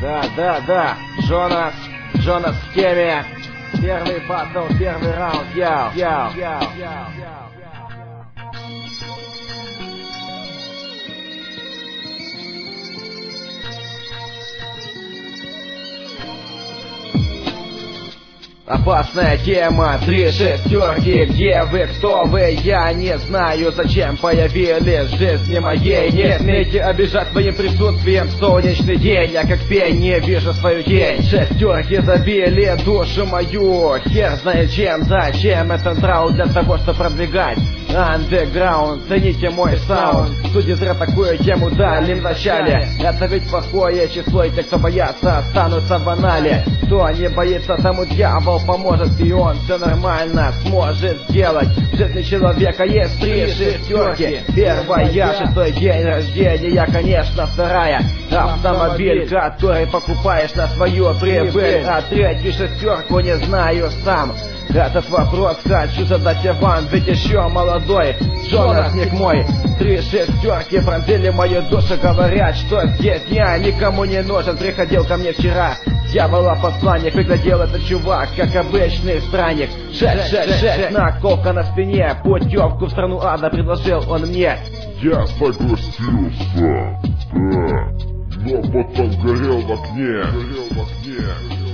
Да, Джонас в теме. Первый батл, первый раунд, яу. Опасная тема, 3 шестерки, где вы, кто вы, я не знаю, зачем появились в жизни моей. Не смейте обижать своим присутствием солнечный день, я как пень не вижу свою тень. Шестерки забили душу мою, хер знает чем, зачем этот раунд, для того, чтобы продвигать андеграунд. Цените мой саунд, судьи зря такую тему дали в начале. Это ведь плохое число, и те, кто боятся, останутся в анале. Кто не боится, тому дьявол поможет, и он все нормально сможет сделать. В жизни человека есть 3 шестерки. Первая, 6-й день рождения, конечно, вторая автомобиль, который покупаешь на свою прибыль. А 3-ю шестерку не знаю сам. Этот вопрос хочу задать я вам, ведь еще молодой Джонас ник мой. 3 шестерки пронзили мою душу, говорят, что здесь я никому не нужен. Приходил ко мне вчера дьявола посланник, выглядел этот чувак как обычный странник. 666, наколка на спине, путевку в страну ада предложил он мне. Я согласился, да, но потом горел в огне.